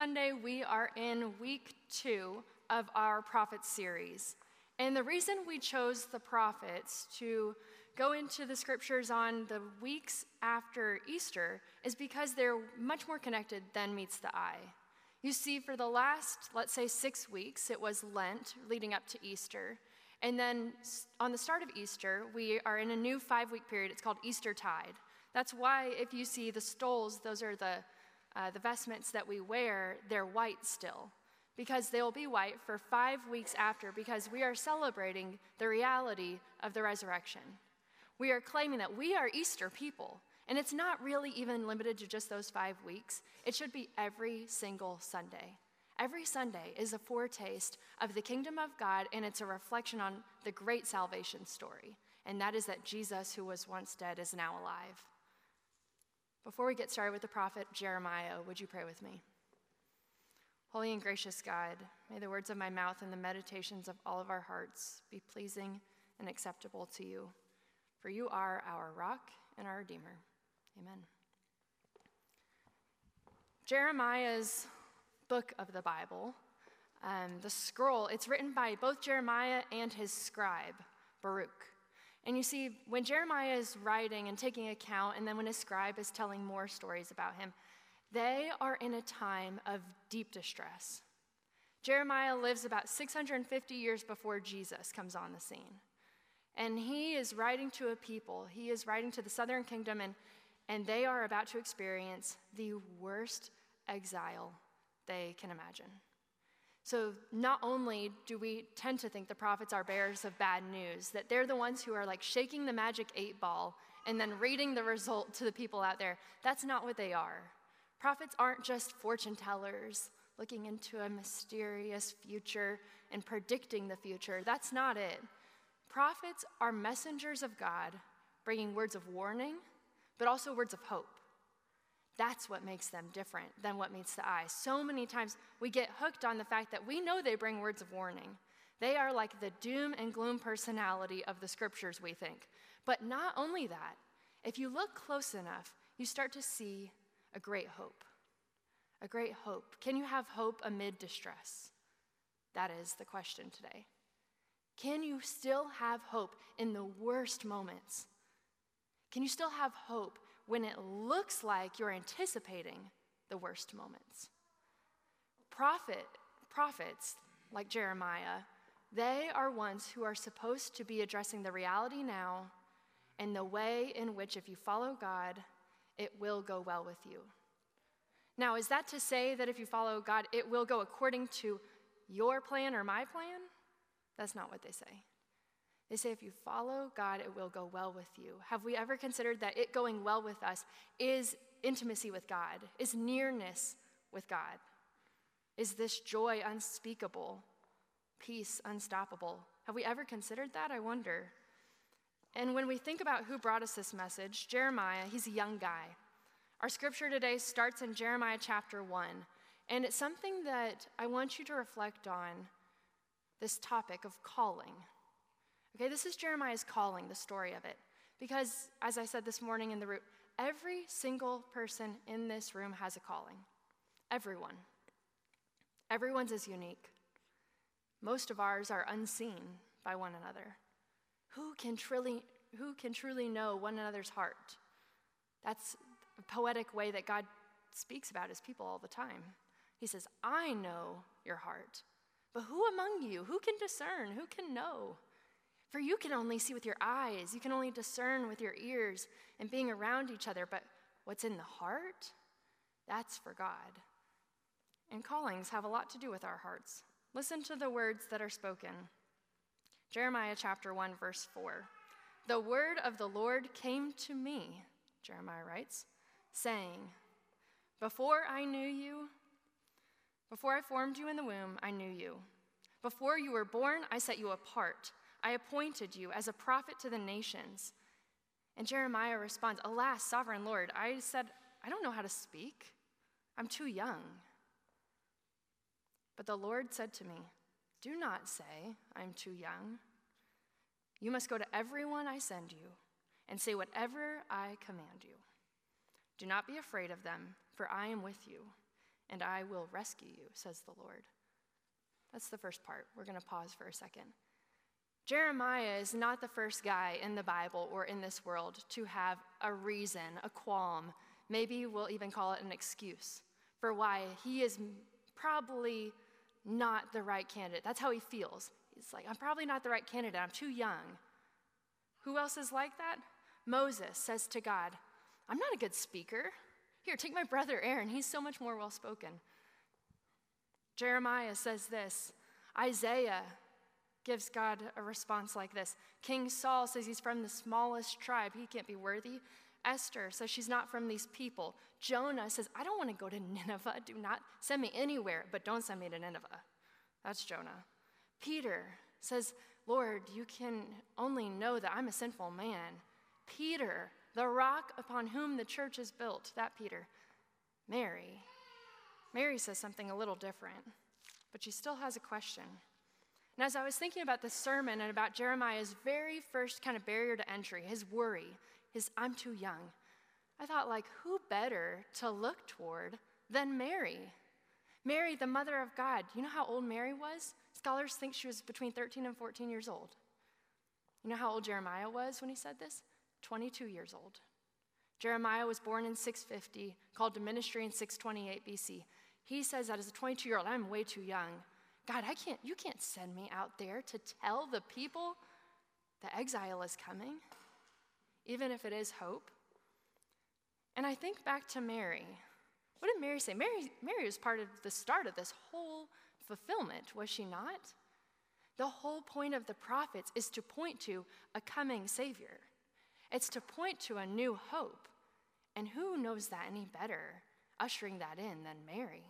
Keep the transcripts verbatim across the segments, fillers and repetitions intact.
Sunday, we are in week two of our prophet series. And the reason we chose the prophets to go into the scriptures on the weeks after Easter is because they're much more connected than meets the eye. You see, for the last, let's say, six weeks, it was Lent leading up to Easter. And then on the start of Easter, we are in a new five-week period. It's called Eastertide. That's why if you see the stoles, those are the Uh, the vestments that we wear, they're white still, because they will be white for five weeks after, because we are celebrating the reality of the resurrection. We are claiming that we are Easter people, and it's not really even limited to just those five weeks. It should be every single Sunday. Every Sunday is a foretaste of the kingdom of God, and it's a reflection on the great salvation story, and that is that Jesus, who was once dead, is now alive. Before we get started with the prophet Jeremiah, would you pray with me? Holy and gracious God, may the words of my mouth and the meditations of all of our hearts be pleasing and acceptable to you, for you are our rock and our Redeemer. Amen. Jeremiah's book of the Bible, um, the scroll, it's written by both Jeremiah and his scribe, Baruch. And you see, when Jeremiah is writing and taking account, and then when his scribe is telling more stories about him, they are in a time of deep distress. Jeremiah lives about six hundred fifty years before Jesus comes on the scene. And he is writing to a people, he is writing to the southern kingdom, and, and they are about to experience the worst exile they can imagine. So not only do we tend to think the prophets are bearers of bad news, that they're the ones who are like shaking the magic eight ball and then reading the result to the people out there. That's not what they are. Prophets aren't just fortune tellers looking into a mysterious future and predicting the future. That's not it. Prophets are messengers of God, bringing words of warning, but also words of hope. That's what makes them different than what meets the eye. So many times we get hooked on the fact that we know they bring words of warning. They are like the doom and gloom personality of the scriptures, we think. But not only that, if you look close enough, you start to see a great hope. A great hope. Can you have hope amid distress? That is the question today. Can you still have hope in the worst moments? Can you still have hope when it looks like you're anticipating the worst moments? Prophet, prophets like Jeremiah, they are ones who are supposed to be addressing the reality now and the way in which, if you follow God, it will go well with you. Now, is that to say that if you follow God, it will go according to your plan or my plan? That's not what they say. They say if you follow God, it will go well with you. Have we ever considered that it going well with us is intimacy with God, is nearness with God? Is this joy unspeakable, peace unstoppable? Have we ever considered that? I wonder. And when we think about who brought us this message, Jeremiah, he's a young guy. Our scripture today starts in Jeremiah chapter one, and it's something that I want you to reflect on, this topic of calling. Okay, this is Jeremiah's calling, the story of it. Because, as I said this morning in the root, every single person in this room has a calling. Everyone. Everyone's is unique. Most of ours are unseen by one another. Who can truly, who can truly know one another's heart? That's a poetic way that God speaks about his people all the time. He says, I know your heart. But who among you, who can discern, who can know? For you can only see with your eyes, you can only discern with your ears and being around each other, but what's in the heart, that's for God. And callings have a lot to do with our hearts. Listen to the words that are spoken. Jeremiah chapter one, verse four. The word of the Lord came to me, Jeremiah writes, saying, before I knew you, before I formed you in the womb, I knew you. Before you were born, I set you apart. I appointed you as a prophet to the nations. And Jeremiah responds, alas, sovereign Lord, I said, I don't know how to speak. I'm too young. But the Lord said to me, do not say, I'm too young. You must go to everyone I send you and say whatever I command you. Do not be afraid of them, for I am with you. and I will rescue you, says the Lord. That's the first part. We're going to pause for a second. Jeremiah is not the first guy in the Bible or in this world to have a reason, a qualm, maybe we'll even call it an excuse for why he is probably not the right candidate. That's how he feels. He's like, I'm probably not the right candidate. I'm too young. Who else is like that? Moses says to God, I'm not a good speaker. Here, take my brother Aaron. He's so much more well-spoken. Jeremiah says this. Isaiah gives God a response like this. King Saul says he's from the smallest tribe. He can't be worthy. Esther says she's not from these people. Jonah says, I don't want to go to Nineveh. Do not send me anywhere, but don't send me to Nineveh. That's Jonah. Peter says, Lord, you can only know that I'm a sinful man. Peter, the rock upon whom the church is built, that Peter. Mary. Mary says something a little different, but she still has a question. And as I was thinking about this sermon and about Jeremiah's very first kind of barrier to entry, his worry, his I'm too young, I thought, like, who better to look toward than Mary? Mary, the mother of God. You know how old Mary was? Scholars think she was between thirteen and fourteen years old. You know how old Jeremiah was when he said this? twenty-two years old. Jeremiah was born in six fifty, called to ministry in six twenty-eight B C. He says that as a twenty-two-year-old, I'm way too young. God, I can't, you can't send me out there to tell the people the exile is coming, even if it is hope. And I think back to Mary. What did Mary say? Mary, Mary was part of the start of this whole fulfillment, was she not? The whole point of the prophets is to point to a coming Savior. It's to point to a new hope. And who knows that any better, ushering that in, than Mary?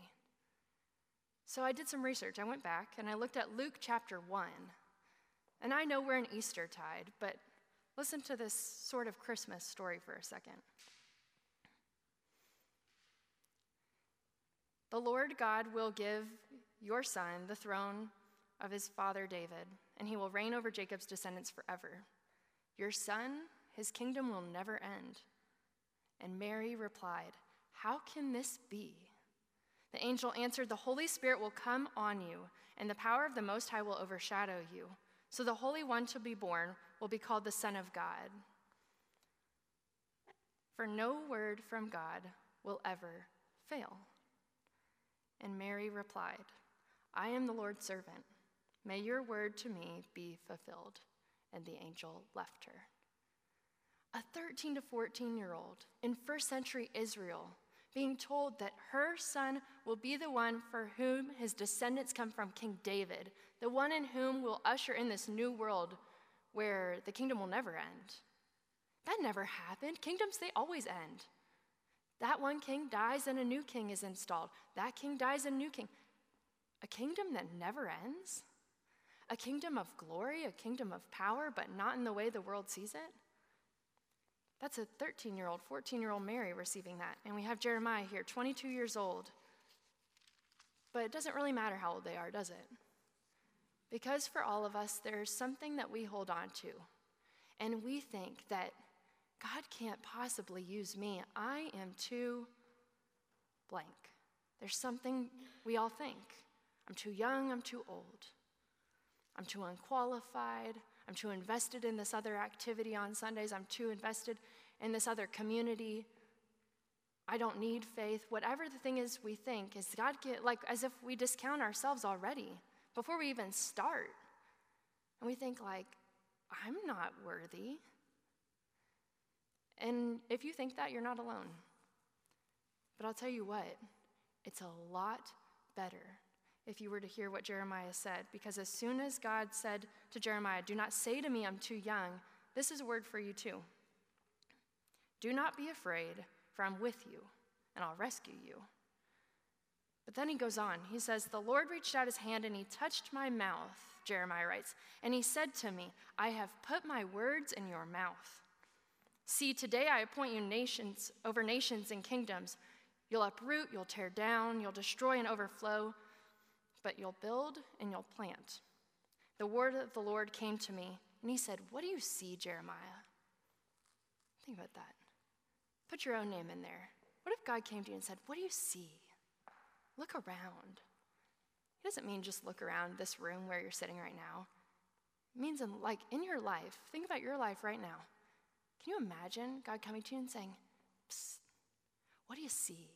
So I did some research. I went back and I looked at Luke chapter one. And I know we're in Eastertide, but listen to this sort of Christmas story for a second. The Lord God will give your son the throne of his father David, and he will reign over Jacob's descendants forever. Your son, his kingdom will never end. And Mary replied, how can this be? The angel answered, the Holy Spirit will come on you, and the power of the Most High will overshadow you. So the Holy One to be born will be called the Son of God. For no word from God will ever fail. And Mary replied, I am the Lord's servant. May your word to me be fulfilled. And the angel left her. A thirteen to fourteen-year-old in first century Israel being told that her son will be the one for whom his descendants come from, King David, the one in whom will usher in this new world where the kingdom will never end. That never happened. Kingdoms, they always end. That one king dies and a new king is installed. That king dies and a new king. A kingdom that never ends? A kingdom of glory, a kingdom of power, but not in the way the world sees it? That's a thirteen-year-old, fourteen-year-old Mary receiving that. And we have Jeremiah here, twenty-two years old. But it doesn't really matter how old they are, does it? Because for all of us, there's something that we hold on to. And we think that God can't possibly use me. I am too blank. There's something we all think. I'm too young, I'm too old. I'm too unqualified. I'm too invested in this other activity on Sundays. I'm too invested in this other community. I don't need faith. Whatever the thing is we think, is God get, like as if we discount ourselves already before we even start. And we think like, I'm not worthy. And if you think that, you're not alone. But I'll tell you what, it's a lot better if you were to hear what Jeremiah said, because as soon as God said to Jeremiah, do not say to me I'm too young, this is a word for you too. Do not be afraid, for I'm with you, and I'll rescue you. But then he goes on. He says, the Lord reached out his hand and he touched my mouth, Jeremiah writes, and he said to me, I have put my words in your mouth. See, today I appoint you nations over nations and kingdoms. You'll uproot, you'll tear down, you'll destroy and overflow, but you'll build and you'll plant. The word of the Lord came to me, and he said, what do you see, Jeremiah? Think about that. Put your own name in there. What if God came to you and said, what do you see? look around. It doesn't mean just look around this room where you're sitting right now. It means in, like in your life, think about your life right now. Can you imagine God coming to you and saying, "Psst, what do you see?"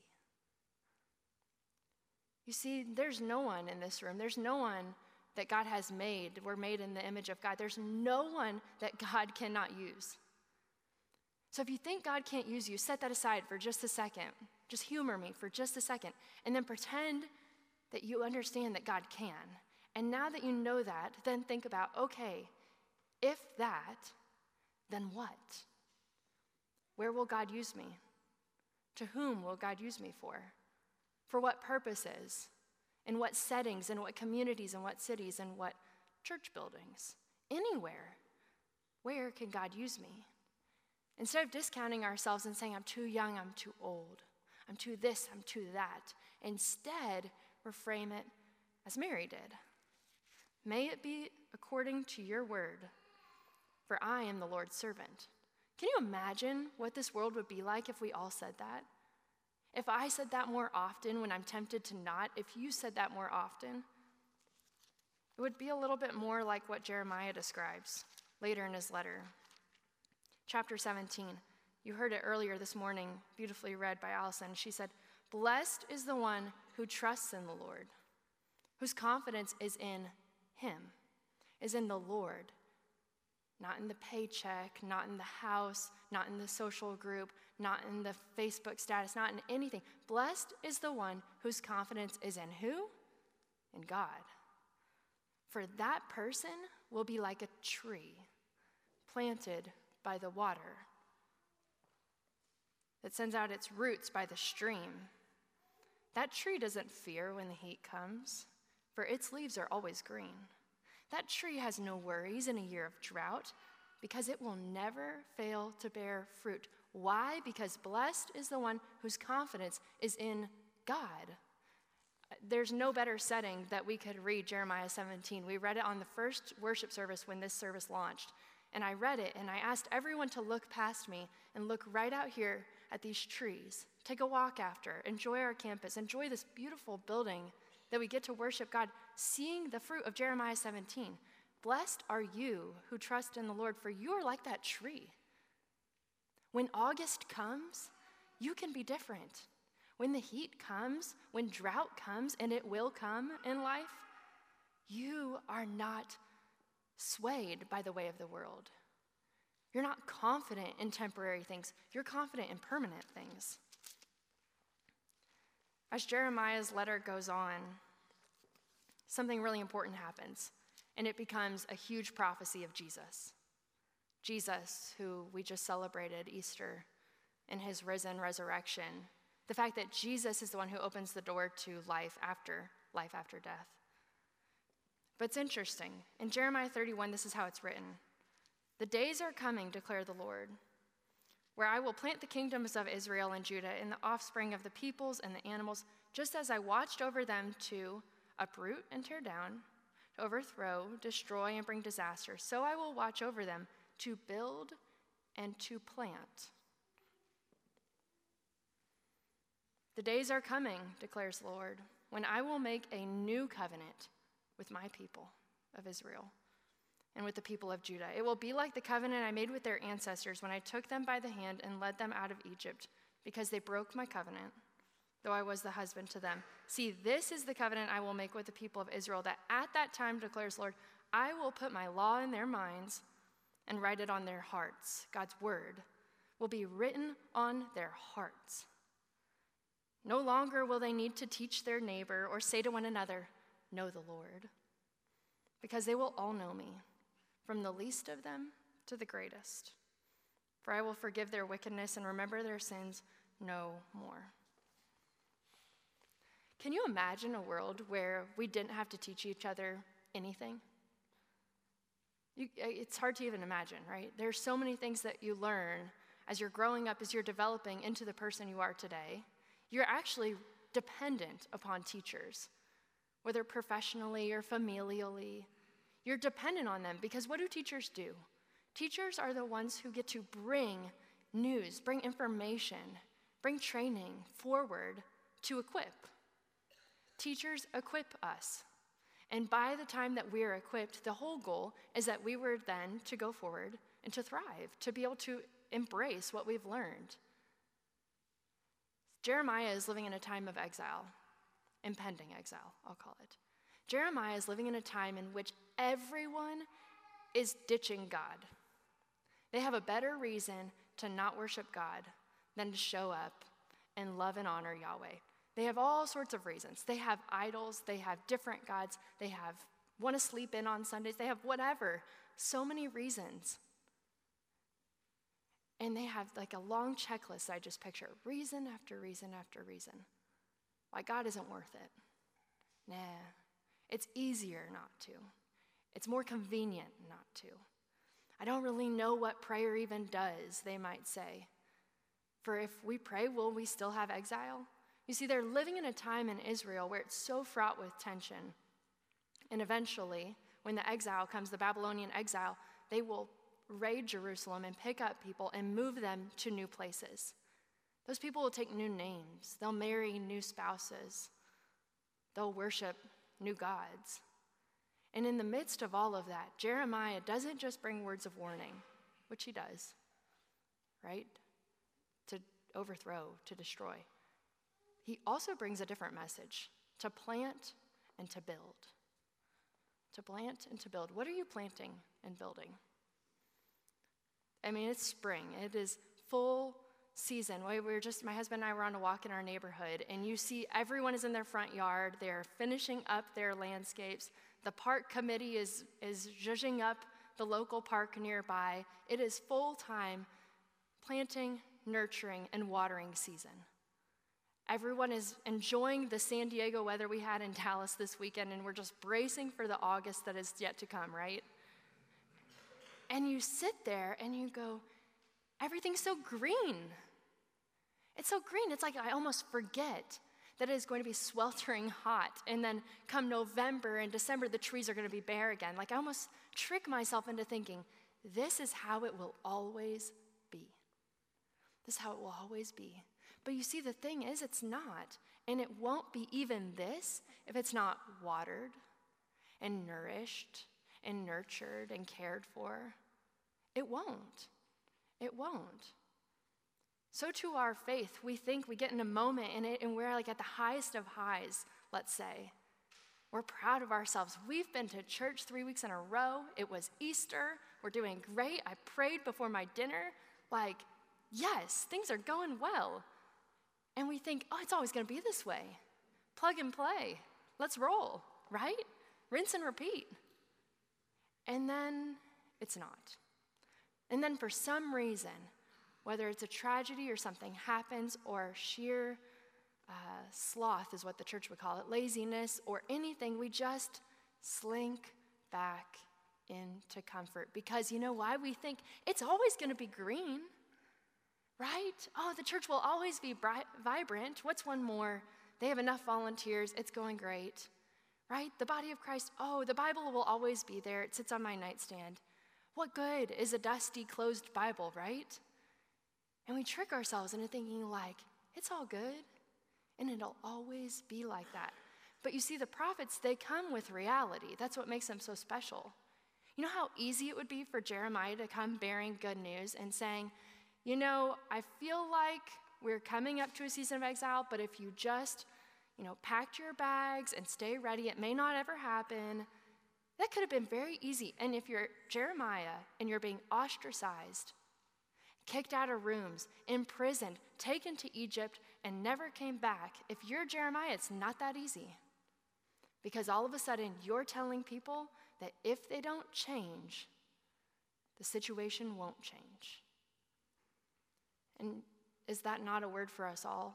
You see, there's no one in this room. There's no one that God has made. We're made in the image of God. There's no one that God cannot use. So if you think God can't use you, set that aside for just a second. Just humor me for just a second. And then pretend that you understand that God can. And now that you know that, then think about, okay, if that, then what? Where will God use me? To whom will God use me for? For what purposes? In what settings? In what communities? In what cities? In what church buildings? Anywhere. Where can God use me? Instead of discounting ourselves and saying, I'm too young, I'm too old, I'm too this, I'm too that, instead, reframe it as Mary did. May it be according to your word, for I am the Lord's servant. Can you imagine what this world would be like if we all said that? If I said that more often when I'm tempted to not, if you said that more often, it would be a little bit more like what Jeremiah describes later in his letter. Chapter seventeen, you heard it earlier this morning, beautifully read by Allison. She said, "Blessed is the one who trusts in the Lord, whose confidence is in him, is in the Lord, not in the paycheck, not in the house, not in the social group, not in the Facebook status, not in anything. Blessed is the one whose confidence is in who? In God. For that person will be like a tree planted by the water that sends out its roots by the stream. That tree doesn't fear when the heat comes, for its leaves are always green. That tree has no worries in a year of drought, because it will never fail to bear fruit. Why? Because blessed is the one whose confidence is in God." There's no better setting that we could read Jeremiah seventeen. We read it on the first worship service when this service launched. And I read it, and I asked everyone to look past me and look right out here at these trees. Take a walk after, enjoy our campus, enjoy this beautiful building that we get to worship God, seeing the fruit of Jeremiah seventeen. Blessed are you who trust in the Lord, for you are like that tree. When August comes, you can be different. When the heat comes, when drought comes, and it will come in life, you are not swayed by the way of the world. You're not confident in temporary things. You're confident in permanent things. As Jeremiah's letter goes on, something really important happens, and it becomes a huge prophecy of Jesus. Jesus, who we just celebrated Easter in his risen resurrection. The fact that Jesus is the one who opens the door to life after life after death. But it's interesting. In Jeremiah thirty-one, this is how it's written. "The days are coming, declare the Lord, where I will plant the kingdoms of Israel and Judah in the offspring of the peoples and the animals, just as I watched over them to uproot and tear down, to overthrow, destroy, and bring disaster. So I will watch over them to build and to plant. The days are coming, declares the Lord, when I will make a new covenant with my people of Israel and with the people of Judah. It will be like the covenant I made with their ancestors when I took them by the hand and led them out of Egypt, because they broke my covenant, though I was the husband to them. See, this is the covenant I will make with the people of Israel, that at that time, declares the Lord, I will put my law in their minds and write it on their hearts." God's word will be written on their hearts. "No longer will they need to teach their neighbor or say to one another, 'Know the Lord,' because they will all know me, from the least of them to the greatest. For I will forgive their wickedness and remember their sins no more." Can you imagine a world where we didn't have to teach each other anything? You, it's hard to even imagine, right? There's so many things that you learn as you're growing up, as you're developing into the person you are today. You're actually dependent upon teachers, whether professionally or familially. You're dependent on them, because what do teachers do? Teachers are the ones who get to bring news, bring information, bring training forward to equip. Teachers equip us. And by the time that we're equipped, the whole goal is that we were then to go forward and to thrive, to be able to embrace what we've learned. Jeremiah is living in a time of exile, impending exile, I'll call it. Jeremiah is living in a time in which everyone is ditching God. They have a better reason to not worship God than to show up and love and honor Yahweh. They have all sorts of reasons. They have idols, they have different gods, they have want to sleep in on Sundays, they have whatever, so many reasons. And they have like a long checklist I just picture, reason after reason after reason. Why God isn't worth it. Nah, it's easier not to. It's more convenient not to. I don't really know what prayer even does, they might say. For if we pray, will we still have exile? You see, they're living in a time in Israel where it's so fraught with tension. And eventually, when the exile comes, the Babylonian exile, they will raid Jerusalem and pick up people and move them to new places. Those people will take new names. They'll marry new spouses. They'll worship new gods. And in the midst of all of that, Jeremiah doesn't just bring words of warning, which he does, right? To overthrow, to destroy. He also brings a different message, to plant and to build. To plant and to build. What are you planting and building? I mean, it's spring. It is full season. We were just, my husband and I were on a walk in our neighborhood, and you see everyone is in their front yard. They're finishing up their landscapes. The park committee is, is zhuzhing up the local park nearby. It is full-time planting, nurturing, and watering season. Everyone is enjoying the San Diego weather we had in Dallas this weekend, and we're just bracing for the August that is yet to come, right? And you sit there and you go, everything's so green. It's so green. It's like I almost forget that it is going to be sweltering hot. And then come November and December, the trees are going to be bare again. Like I almost trick myself into thinking, this is how it will always be. This is how it will always be. But you see, the thing is, it's not. And it won't be even this if it's not watered and nourished and nurtured and cared for. It won't. It won't. So to our faith, we think we get in a moment in it and we're like at the highest of highs, let's say. We're proud of ourselves. We've been to church three weeks in a row. It was Easter. We're doing great. I prayed before my dinner. Like, yes, things are going well. And we think, oh, it's always going to be this way. Plug and play. Let's roll, right? Rinse and repeat. And then it's not. And then for some reason, whether it's a tragedy or something happens, or sheer uh, sloth is what the church would call it, laziness or anything, we just slink back into comfort. Because you know why? We think it's always going to be green. Right? Oh, the church will always be bright, vibrant. What's one more? They have enough volunteers. It's going great. Right? The body of Christ, oh, the Bible will always be there. It sits on my nightstand. What good is a dusty, closed Bible, right? And we trick ourselves into thinking like, it's all good, and it'll always be like that. But you see, the prophets, they come with reality. That's what makes them so special. You know how easy it would be for Jeremiah to come bearing good news and saying, you know, I feel like we're coming up to a season of exile, but if you just, you know, packed your bags and stay ready, it may not ever happen. That could have been very easy. And if you're Jeremiah and you're being ostracized, kicked out of rooms, imprisoned, taken to Egypt, and never came back, if you're Jeremiah, it's not that easy. Because all of a sudden, you're telling people that if they don't change, the situation won't change. And is that not a word for us all?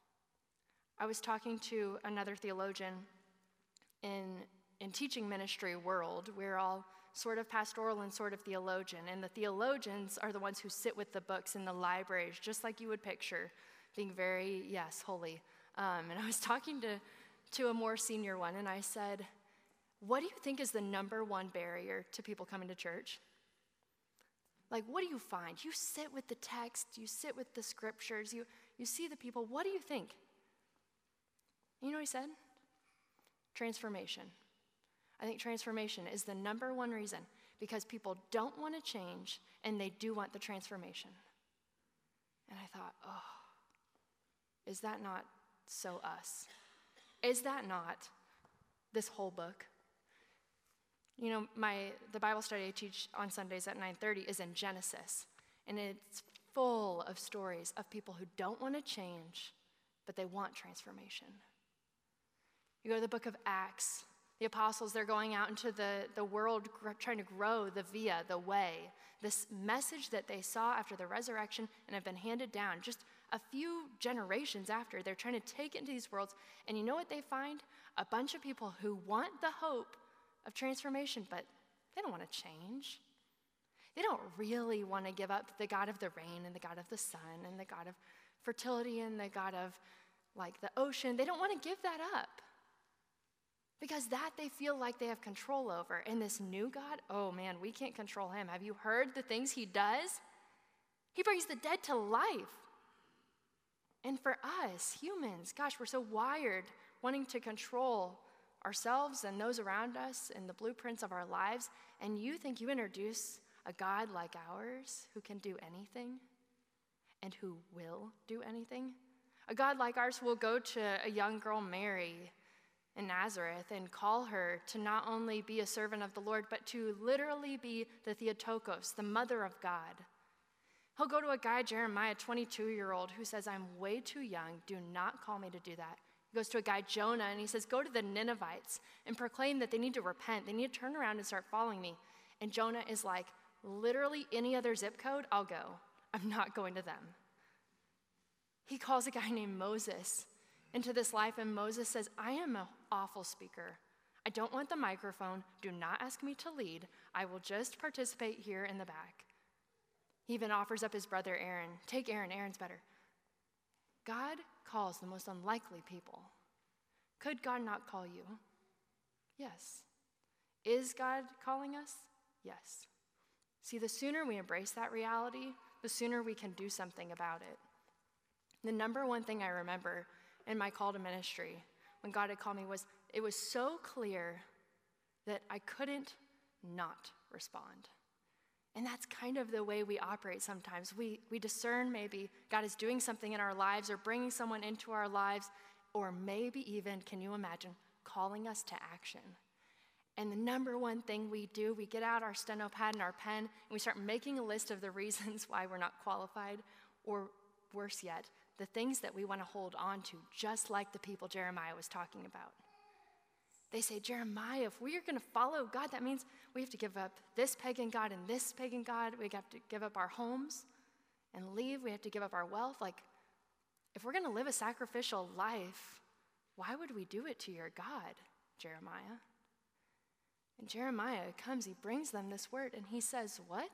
I was talking to another theologian in, in teaching ministry world. We're all sort of pastoral and sort of theologian. And the theologians are the ones who sit with the books in the libraries, just like you would picture, being very, yes, holy. Um, and I was talking to, to a more senior one, and I said, what do you think is the number one barrier to people coming to church? Like, what do you find? You sit with the text, you sit with the scriptures, you, you see the people. What do you think? You know what he said? Transformation. I think transformation is the number one reason, because people don't want to change and they do want the transformation. And I thought, oh, is that not so us? Is that not this whole book? You know, my the Bible study I teach on Sundays at nine thirty is in Genesis, and it's full of stories of people who don't want to change, but they want transformation. You go to the book of Acts, the apostles, they're going out into the, the world gr- trying to grow the via, the way, this message that they saw after the resurrection and have been handed down just a few generations after. They're trying to take it into these worlds, and you know what they find? A bunch of people who want the hope of transformation, but they don't want to change. They don't really want to give up the God of the rain and the God of the sun and the God of fertility and the God of like the ocean. They don't want to give that up because that they feel like they have control over. And this new God, oh man, we can't control him. Have you heard the things he does? He brings the dead to life. And for us, humans, gosh, we're so wired wanting to control ourselves and those around us and the blueprints of our lives. And you think you introduce a God like ours who can do anything and who will do anything? A God like ours will go to a young girl, Mary, in Nazareth and call her to not only be a servant of the Lord, but to literally be the Theotokos, the mother of God. He'll go to a guy, Jeremiah, a twenty-two-year-old, who says, I'm way too young. Do not call me to do that. He goes to a guy, Jonah, and he says, go to the Ninevites and proclaim that they need to repent. They need to turn around and start following me. And Jonah is like, literally any other zip code, I'll go. I'm not going to them. He calls a guy named Moses into this life, and Moses says, I am an awful speaker. I don't want the microphone. Do not ask me to lead. I will just participate here in the back. He even offers up his brother Aaron. Take Aaron, Aaron's better. God calls the most unlikely people. Could God not call you? Yes. Is God calling us? Yes. See, the sooner we embrace that reality, the sooner we can do something about it. The number one thing I remember in my call to ministry when God had called me was it was so clear that I couldn't not respond. And that's kind of the way we operate sometimes. We, we discern maybe God is doing something in our lives or bringing someone into our lives, or maybe even, can you imagine, calling us to action. And the number one thing we do, we get out our steno pad and our pen, and we start making a list of the reasons why we're not qualified, or worse yet, the things that we want to hold on to, just like the people Jeremiah was talking about. They say, Jeremiah, if we are going to follow God, that means we have to give up this pagan god and this pagan god. We have to give up our homes and leave. We have to give up our wealth. Like, if we're going to live a sacrificial life, why would we do it to your God, Jeremiah? And Jeremiah comes, he brings them this word, and he says, what?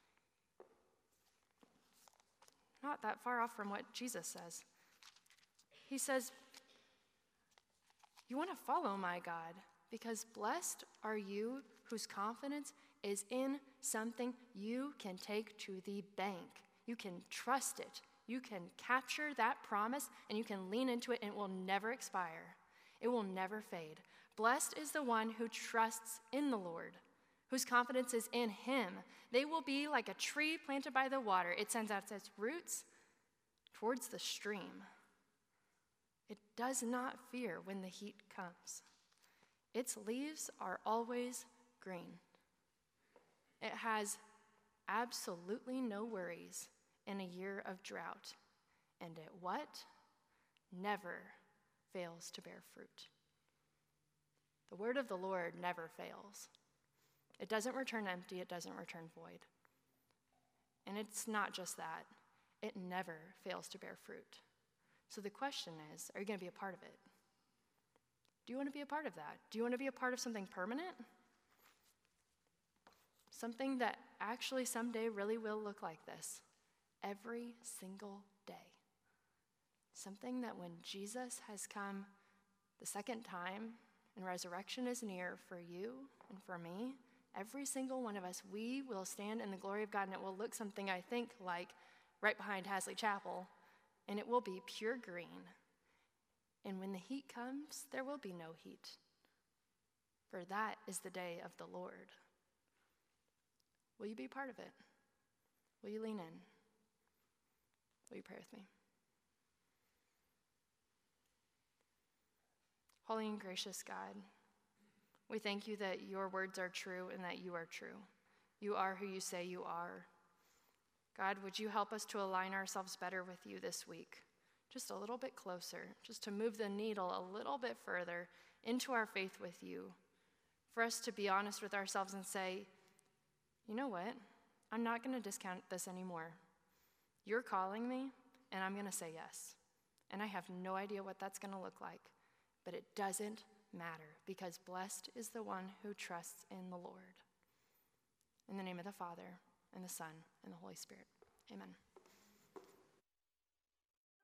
Not that far off from what Jesus says. He says, you want to follow my God, because blessed are you whose confidence is in something you can take to the bank. You can trust it. You can capture that promise, and you can lean into it, and it will never expire. It will never fade. Blessed is the one who trusts in the Lord, whose confidence is in him. They will be like a tree planted by the water. It sends out its roots towards the stream. It does not fear when the heat comes. Its leaves are always green. It has absolutely no worries in a year of drought. And it what? Never fails to bear fruit. The word of the Lord never fails. It doesn't return empty. It doesn't return void. And it's not just that. It never fails to bear fruit. So the question is, are you going to be a part of it? Do you want to be a part of that? Do you want to be a part of something permanent? Something that actually someday really will look like this, every single day. Something that when Jesus has come the second time and resurrection is near for you and for me, every single one of us, we will stand in the glory of God, and it will look something, I think, like right behind Hasley Chapel, and it will be pure green. And when the heat comes, there will be no heat. for that is the day of the Lord. Will you be part of it? Will you lean in? Will you pray with me? Holy and gracious God, we thank you that your words are true and that you are true. You are who you say you are. God, would you help us to align ourselves better with you this week? Just a little bit closer, just to move the needle a little bit further into our faith with you. For us to be honest with ourselves and say, you know what? I'm not going to discount this anymore. You're calling me, and I'm going to say yes. And I have no idea what that's going to look like, but it doesn't matter, because blessed is the one who trusts in the Lord. In the name of the Father, and the Son, and the Holy Spirit. Amen.